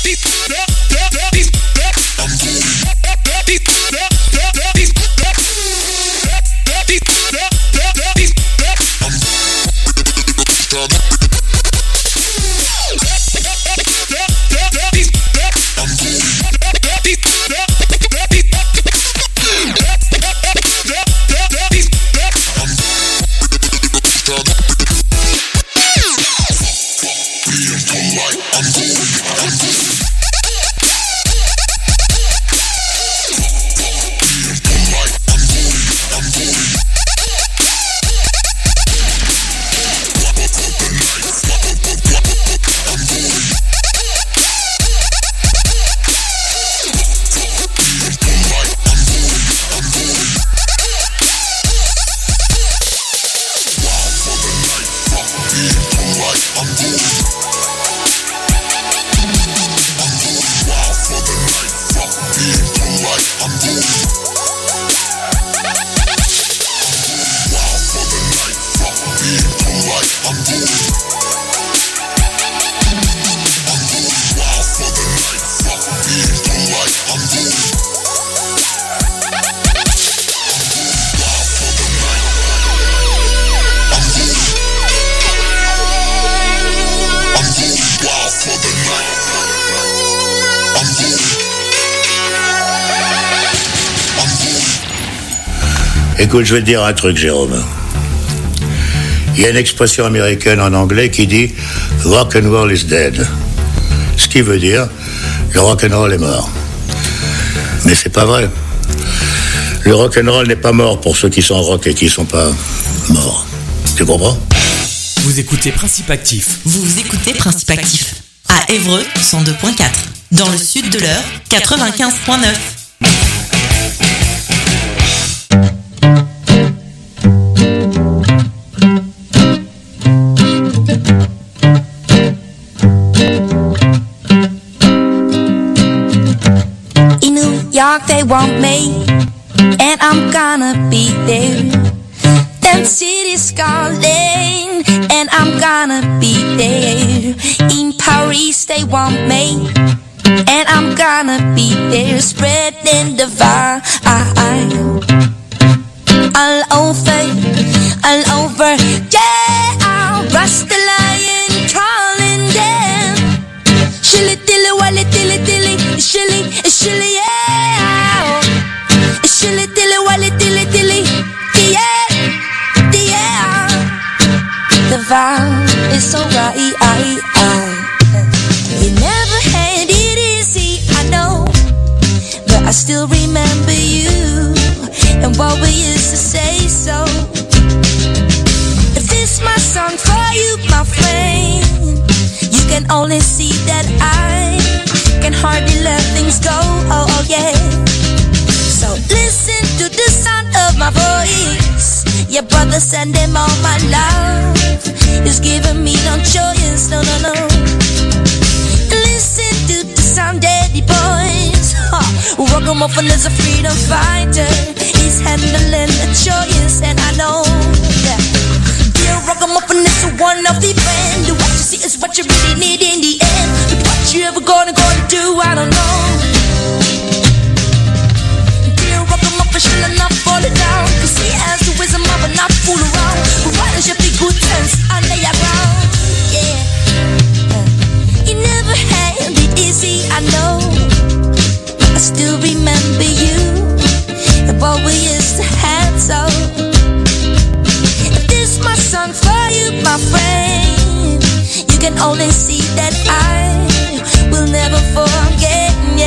Écoute, je vais te dire un truc, Jérôme. Il y a une expression américaine en anglais qui dit « rock and roll is dead ». Ce qui veut dire « le rock and roll est mort ». Mais c'est pas vrai. Le rock and roll n'est pas mort pour ceux qui sont rock et qui sont pas morts. Tu comprends ? Vous écoutez Principe Actif. Vous écoutez Principe Actif. À Évreux, 102.4. Dans le sud de l'Eure, 95.9. They want me, and I'm gonna be there. Them city's calling, and I'm gonna be there. In Paris they want me, and I'm gonna be there. Spreading the vibe all over, yeah. I'll rush the lion, calling them. Shilly dilly, wally dilly dilly, shilly, yeah. Shilly dilly, wally dilly dilly, yeah. The vibe is so right. You never had it easy, I know, but I still remember you and what we used to say. So if this my song for you, my friend, you can only see that I can hardly let things go. Oh yeah. So listen to the sound of my voice. Your brother send him all my love. He's giving me no choice, no. Listen to the sound, daddy boys. Ragamuffin is a freedom fighter. He's handling the choice, and I know that. Yeah, Ragamuffin is one of the band. What you see is what you really need in the end. But what you ever gonna do, I don't know. Should I not fall it down? Cause he has the wisdom of a not fool around. But why don't you be good sense and lay around? Yeah. You never had it easy, I know. I still remember you and what we used to have. So if this my song for you, my friend, you can only see that I will never forget. Yeah,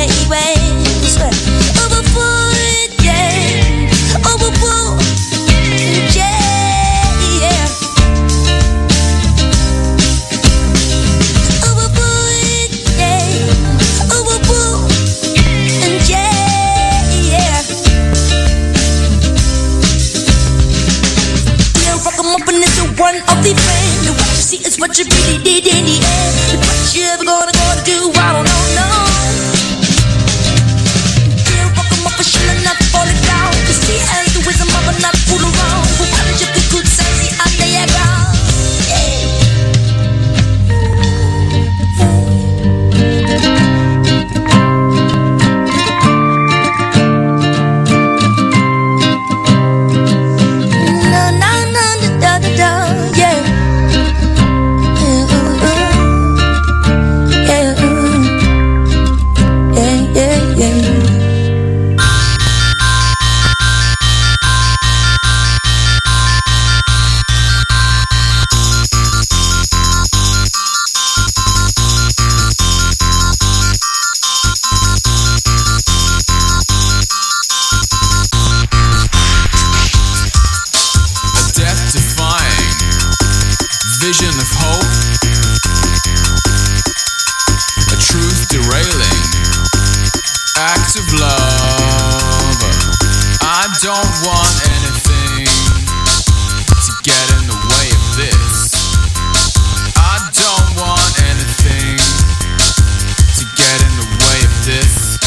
one of the friend. What you see is what you really did in the end. don't want anything to get in the way of this. I don't want anything to get in the way of this.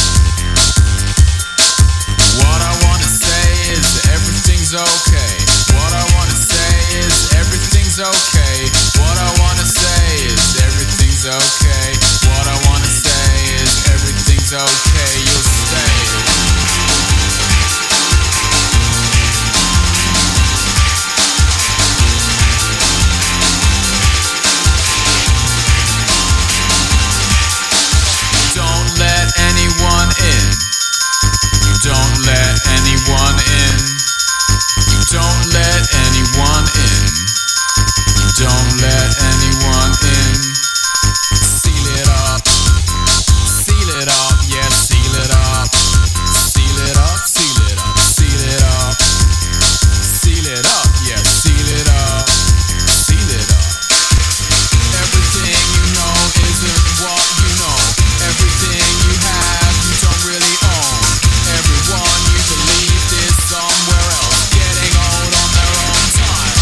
What I wanna say is that everything's okay. What I wanna say is everything's okay. What I wanna say is everything's okay. What I wanna say is everything's okay. You'll stay. Don't let anyone in. Don't let anyone in. Don't let anyone in. Don't let anyone in. Seal it up. Seal it up. Yeah, seal it up. Seal it up. Seal it up. Seal it up. Seal it up. Yeah, seal it up. Seal it up. Everything you know isn't what you know. Everything you have you don't really own. Everyone you believed is somewhere else, getting old on their own time.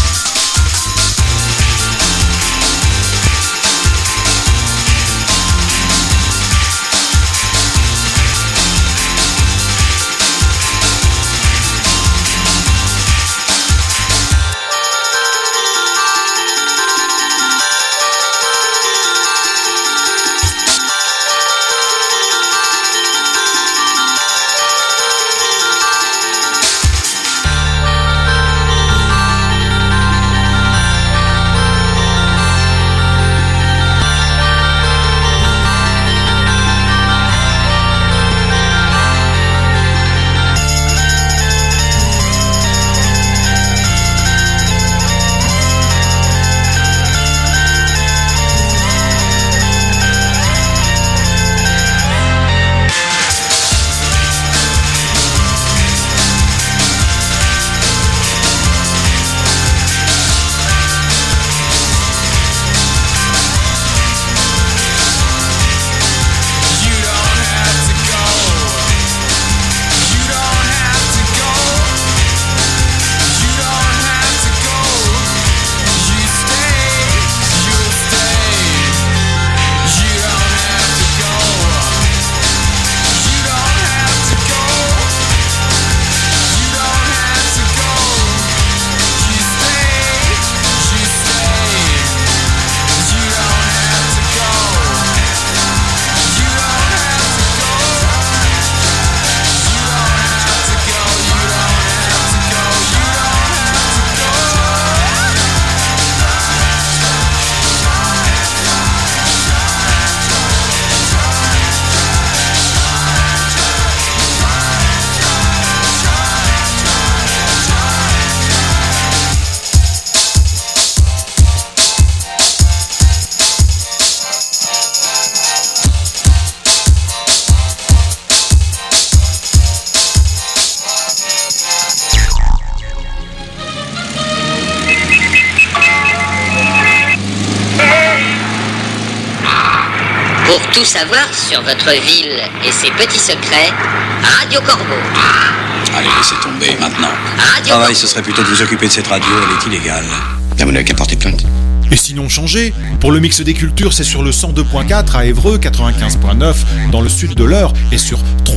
Pour tout savoir sur votre ville et ses petits secrets, Radio Corbeau. Allez, laissez tomber maintenant. Radio Travail, Corbeau. ce serait plutôt de vous occuper de cette radio, elle est illégale. Bien, vous n'avez qu'à porter plainte. Et sinon changez. Pour le mix des cultures, c'est sur le 102.4 à Évreux, 95.9 dans le sud de l'Eure et sur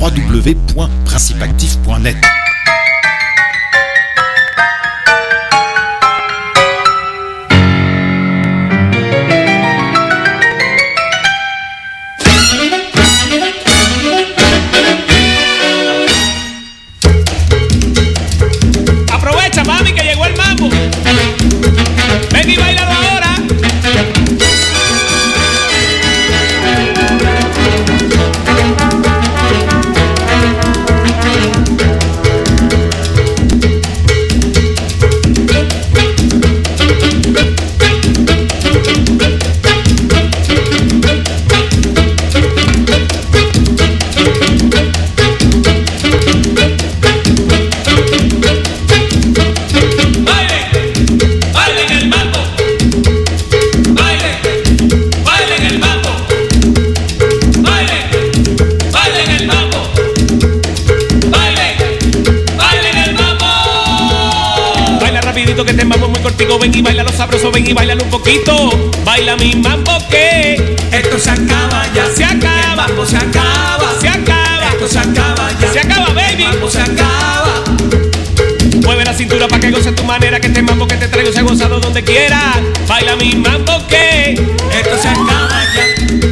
www.principactif.net. Aprovecha, mami, que llegó el mambo. Ven y bailalo ahora. rapidito que este mambo es muy cortico. Ven y baila lo sabroso, ven y baila un poquito. Baila mi mambo que esto se acaba ya. Se acaba. El mambo se acaba. Se acaba. Esto se acaba ya. Se acaba, baby. El mambo se acaba. Mueve la cintura pa' que goces tu manera. Que este mambo que te traigo se ha gozado donde quiera. Baila mi mambo que esto se acaba ya.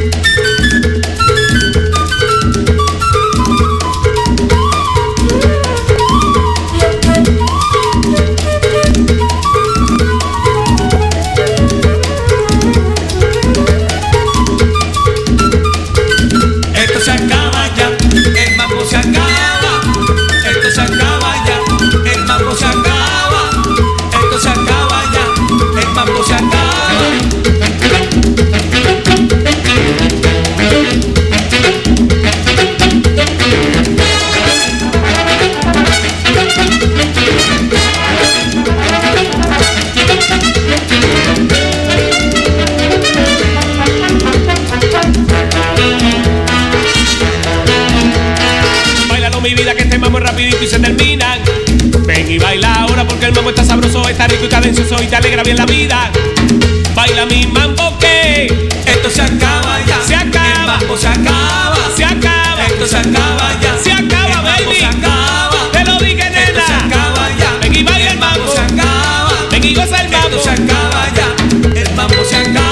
Rapidito y se terminan. Ven y baila ahora porque el mambo está sabroso, está rico y cadencioso y te alegra bien la vida. Baila mi mambo que esto se acaba ya. Se acaba. El mambo se acaba. Se acaba. Esto se acaba ya. Se acaba, baby. Se acaba. Te lo dije, nena. Esto se acaba ya. Ven y baila el mambo. Se acaba. Ven y goza el mambo. Esto se acaba ya. El mambo se acaba.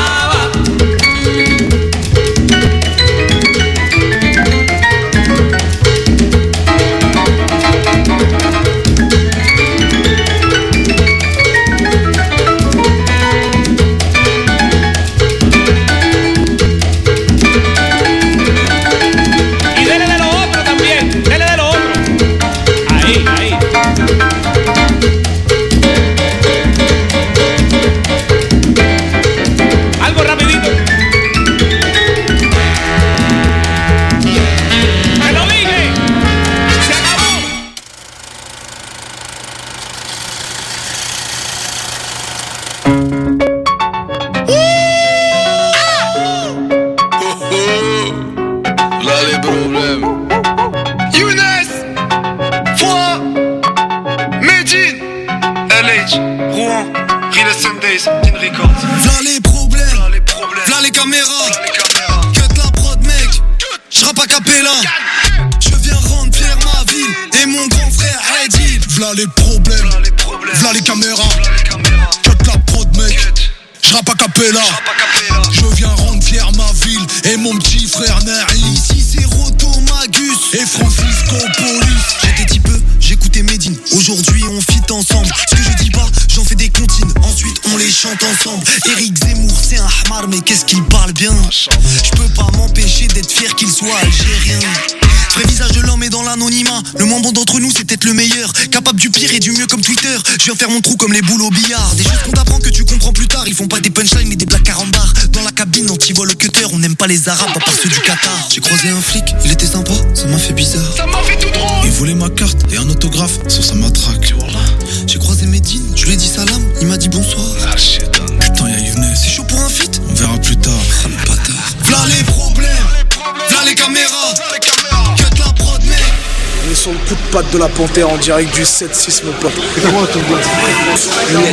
Je viens rendre fier ma ville et mon petit frère Nari. Ici c'est Roto Magus et Francisco Polis. J'étais petit peu, j'écoutais Medine. Aujourd'hui on fit ensemble. Ce que je dis pas, j'en fais des comptines. Ensuite on les chante ensemble. Éric Zemmour c'est un hamar mais qu'est-ce qu'il parle bien. Je peux pas m'empêcher d'être fier qu'il soit algérien. Vrai visage de l'homme est dans l'anonymat. Le moins bon d'entre nous c'est peut-être le meilleur. Capable du pire et du mieux comme Twitter. Je viens faire mon trou comme les boules au billard. Des choses qu'on t'apprend que tu comprends plus tard. Ils font pas des punchlines mais des blagues carambars. Dans la cabine anti-vol au cutter. On n'aime pas les arabes à part ceux du Qatar. J'ai croisé un flic, il était sympa, ça m'a fait bizarre. Ça m'a fait tout drôle. Il voulait ma carte et un autographe sur sa matraque. J'ai croisé Medine, je lui ai dit salam, il m'a dit bonsoir. Putain y'a Younes, c'est chaud pour un feat. On verra plus tard. Ah le bâtard. V'là les problèmes, v'là les caméras. Cut la prod mec. On est sur le coup de patte de la panthère en direct du 7-6 mon pote. Et comment ton boîte Younes,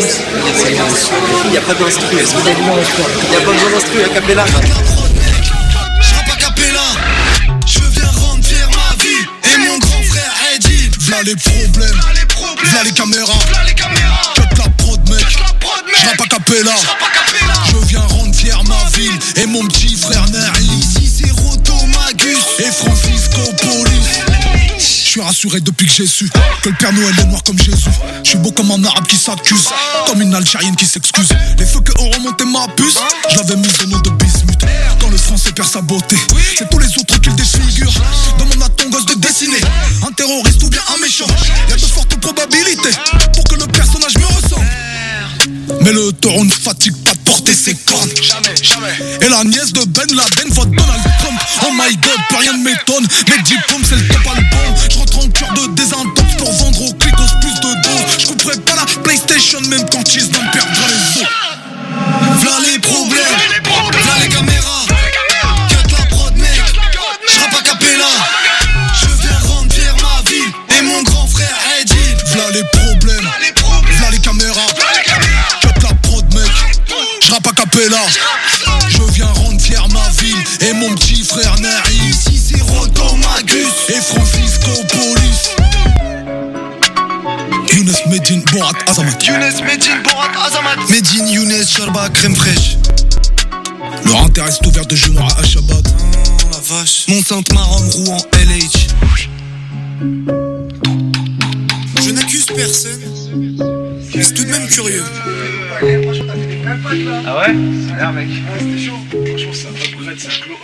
il n'y a pas d'instru. Est-ce que t'as dit non? Il n'y a pas besoin d'instru, à Capella. J'rappe à Capella. Je viens rendre fier ma vie et mon grand frère Eddie. V'là les problèmes, v'là les caméras. Cut la prod mec, j'rappe à Capella. Je viens rendre fier ma ville et mon petit frère Nari. Ici c'est Roto Magus et Francisco Polis. Je suis rassuré depuis que j'ai su que le Père Noël est noir comme Jésus. Je suis beau comme un arabe qui s'accuse, comme une Algérienne qui s'excuse. Les feux que ont remonté ma puce, je l'avais mise au nom de bismuth. Quand le français perd sa beauté, c'est tous les autres qui le défigurent. Demande à ton gosse de dessiner un terroriste ou bien un méchant. Y'a de fortes probabilités pour que le personnage me ressemble. Mais le taureau ne fatigue pas de porter ses cornes. Et la nièce de Ben Laden vote Donald Trump. Oh my god, plus rien ne m'étonne. Mes diplômes c'est le top album. Je rentre en cœur de désintox pour vendre aux clicos plus de doses. Je couperai pas la PlayStation même quand Cheese me perdra les os. V'là les problèmes, v'là les caméras. Cut la prod mec, j'rappe à Capella. Je viens rendre fier ma ville et mon grand frère Eddie. V'là les problèmes, v'là les caméras. Capella. Je viens rendre fier ma ville et mon petit frère Naïm. Ici c'est Rodan Magus et Francisco Police. Younes Medine Borat Azamat. Younes Medine Borat Azamat. Medine Younes Sharba crème fraîche. Leur intérêt est ouvert de juin à Shabbat. Oh la vache. Mont-Sainte-Marom, Rouen, LH. Je n'accuse personne, mais c'est tout de même curieux. Ah ouais? Ça a l'air mec. Ah c'était chaud. Franchement ça upgrade, ça clôt.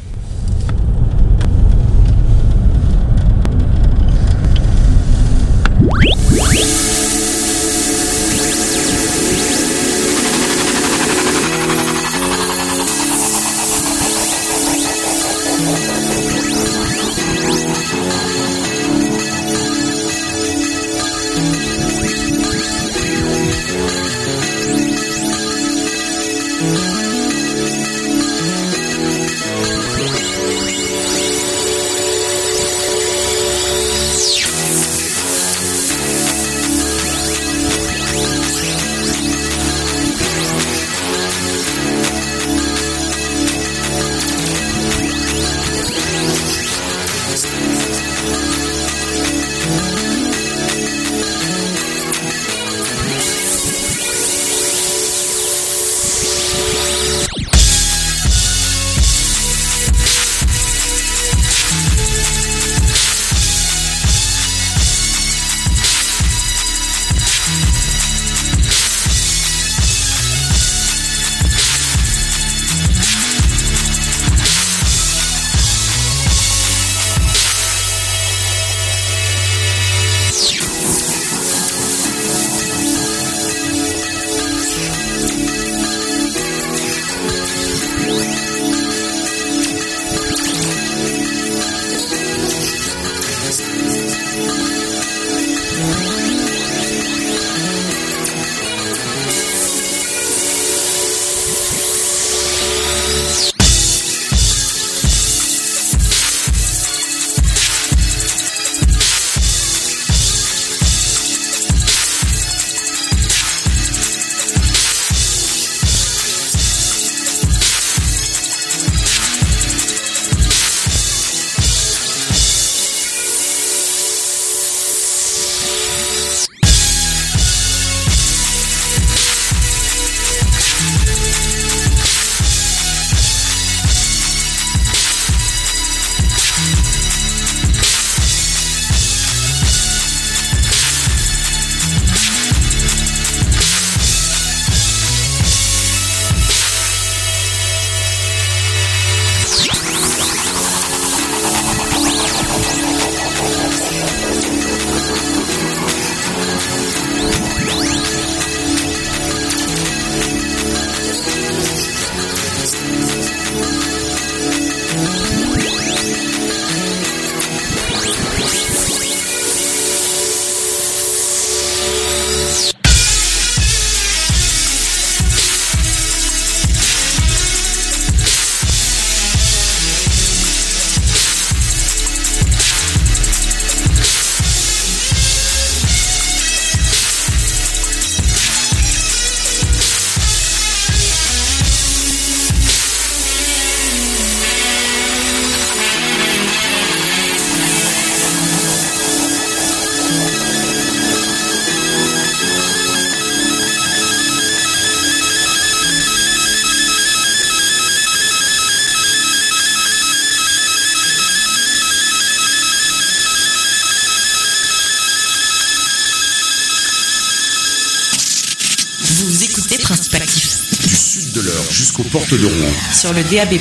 Principe actif. Du sud de l'Eure jusqu'aux portes de Rouen. Sur le DAB+.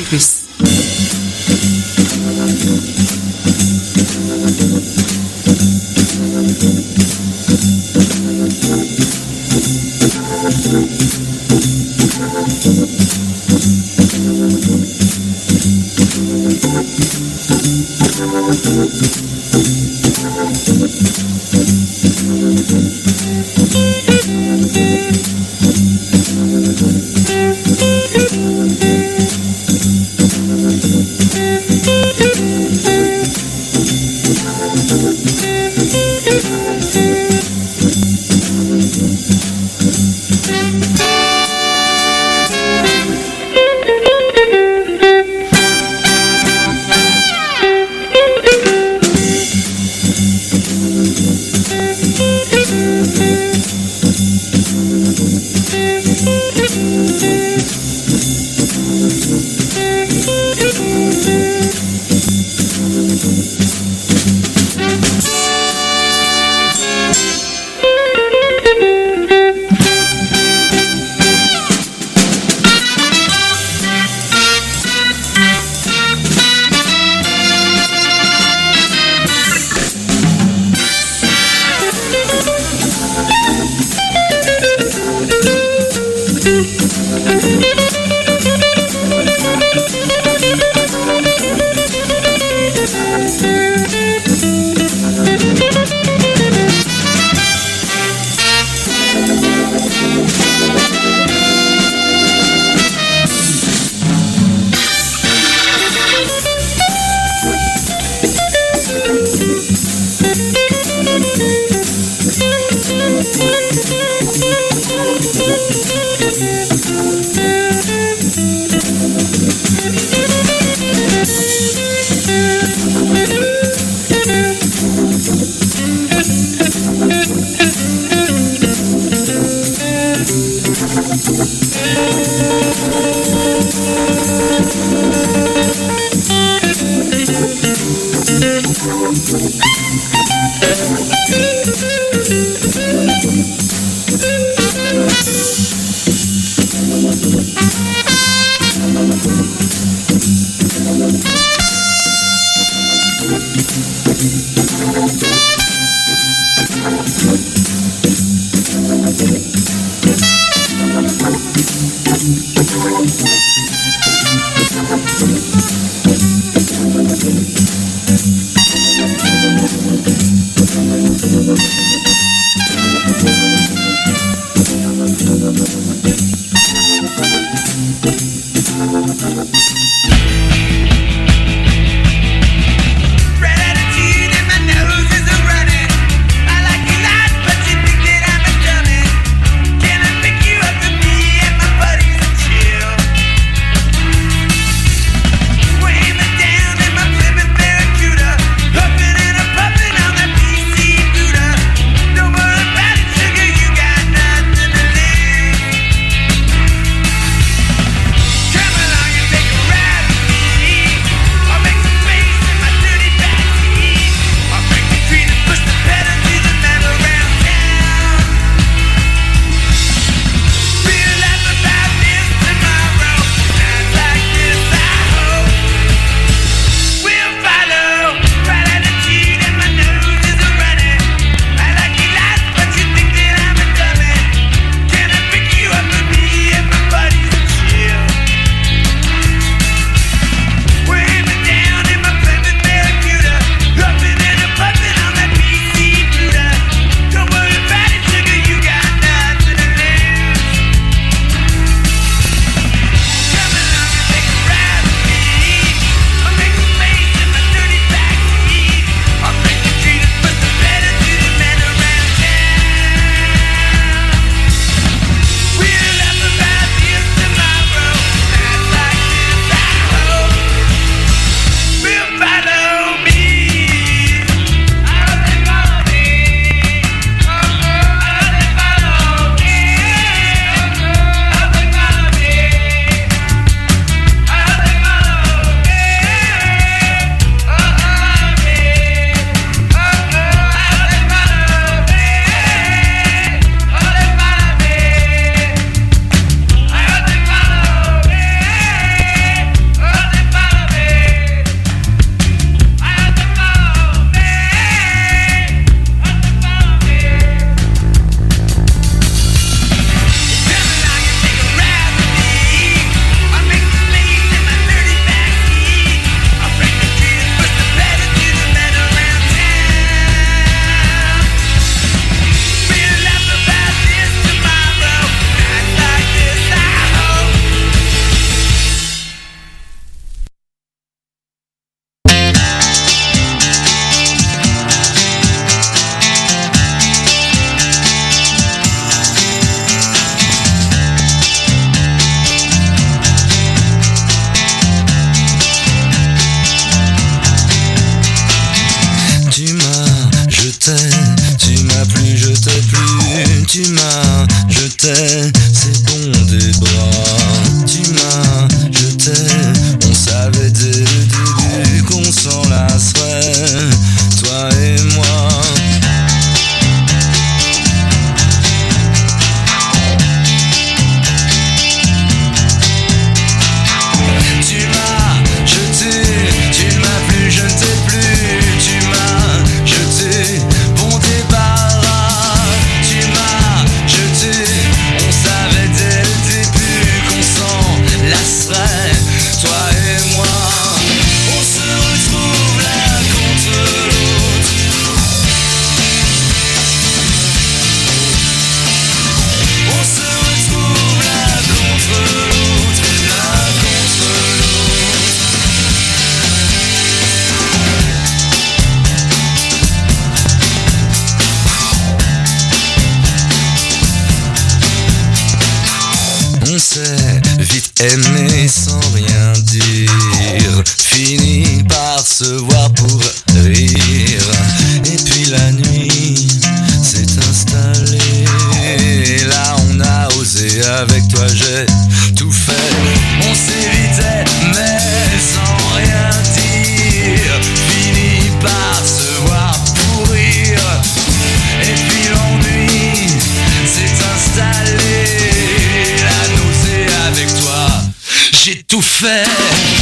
aimer sans rien dire, finit par se voir pour rire. Et puis la nuit s'est installée, là on a osé, avec toi j'ai tout fait. On s'évitait mais sans rien dire, finit par faire.